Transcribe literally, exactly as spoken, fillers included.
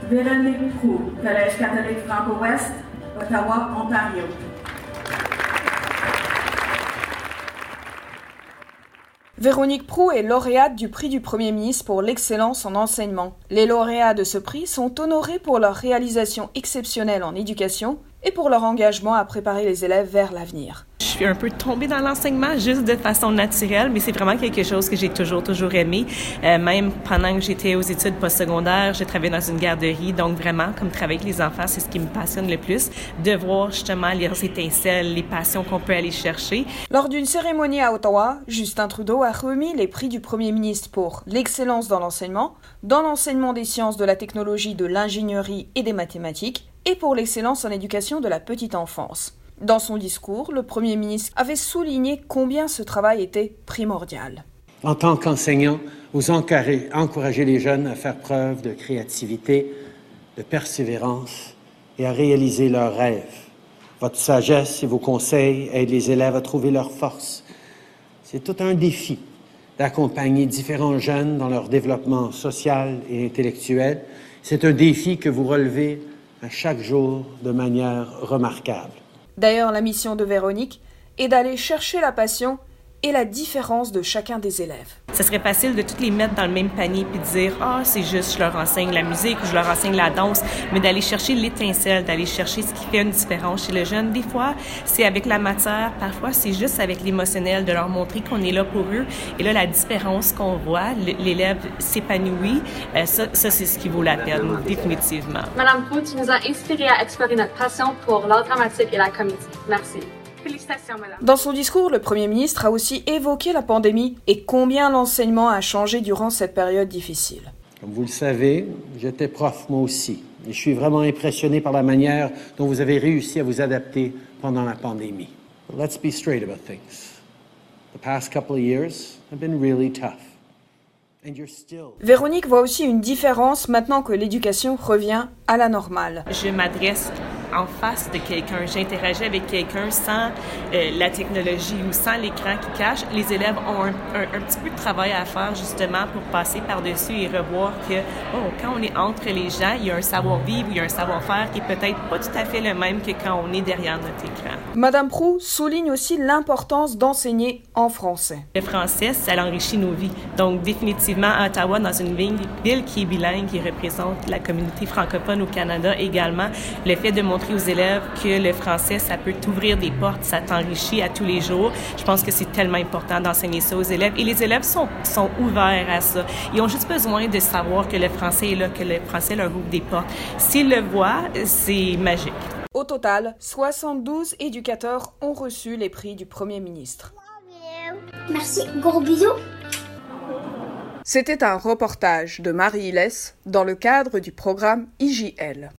Véronique Proulx, Collège catholique Franco-Ouest, Ottawa, Ontario. Véronique Proulx est lauréate du prix du Premier ministre pour l'excellence en enseignement. Les lauréats de ce prix sont honorés pour leur réalisation exceptionnelle en éducation et pour leur engagement à préparer les élèves vers l'avenir. Je suis un peu tombée dans l'enseignement juste de façon naturelle, mais c'est vraiment quelque chose que j'ai toujours, toujours aimé. Euh, même pendant que j'étais aux études postsecondaires, j'ai travaillé dans une garderie, donc vraiment, comme travailler avec les enfants, c'est ce qui me passionne le plus, de voir justement les étincelles, les passions qu'on peut aller chercher. Lors d'une cérémonie à Ottawa, Justin Trudeau a remis les prix du Premier ministre pour l'excellence dans l'enseignement, dans l'enseignement des sciences, de la technologie, de l'ingénierie et des mathématiques, et pour l'excellence en éducation de la petite enfance. Dans son discours, le Premier ministre avait souligné combien ce travail était primordial. En tant qu'enseignant, vous encouragez les jeunes à faire preuve de créativité, de persévérance et à réaliser leurs rêves. Votre sagesse et vos conseils aident les élèves à trouver leurs forces. C'est tout un défi d'accompagner différents jeunes dans leur développement social et intellectuel. C'est un défi que vous relevez à chaque jour de manière remarquable. D'ailleurs, la mission de Véronique est d'aller chercher la passion et la différence de chacun des élèves. Ça serait facile de tous les mettre dans le même panier puis de dire « Ah, c'est juste, je leur enseigne la musique ou je leur enseigne la danse », mais d'aller chercher l'étincelle, d'aller chercher ce qui fait une différence chez le jeune. Des fois, c'est avec la matière, parfois, c'est juste avec l'émotionnel, de leur montrer qu'on est là pour eux. Et là, la différence qu'on voit, l'élève s'épanouit, euh, ça, ça c'est ce qui vaut la peine, définitivement. Madame Proulx, tu nous as inspiré à explorer notre passion pour l'art dramatique et la comédie. Merci. Félicitations, madame. Dans son discours, le Premier ministre a aussi évoqué la pandémie et combien l'enseignement a changé durant cette période difficile. Comme vous le savez, j'étais prof moi aussi. Et je suis vraiment impressionné par la manière dont vous avez réussi à vous adapter pendant la pandémie. But let's be straight about things. The past couple of years have been really tough. And you're still... Véronique voit aussi une différence maintenant que l'éducation revient à la normale. Je m'adresse en face de quelqu'un, j'interagis avec quelqu'un sans euh, la technologie ou sans l'écran qui cache. Les élèves ont un, un, un petit peu de travail à faire justement pour passer par-dessus et revoir que oh, quand on est entre les gens, il y a un savoir-vivre, il y a un savoir-faire qui est peut-être pas tout à fait le même que quand on est derrière notre écran. Madame Proulx souligne aussi l'importance d'enseigner en français. Le français, ça enrichit nos vies. Donc définitivement, à Ottawa, dans une ville qui est bilingue, qui représente la communauté francophone au Canada également, le fait de montrer aux élèves que le français, ça peut t'ouvrir des portes, ça t'enrichit à tous les jours. Je pense que c'est tellement important d'enseigner ça aux élèves. Et les élèves sont, sont ouverts à ça. Ils ont juste besoin de savoir que le français est là, que le français leur ouvre des portes. S'ils le voient, c'est magique. Au total, soixante-douze éducateurs ont reçu les prix du Premier ministre. Merci, gros bisous. C'était un reportage de Marie Hilès dans le cadre du programme I J L.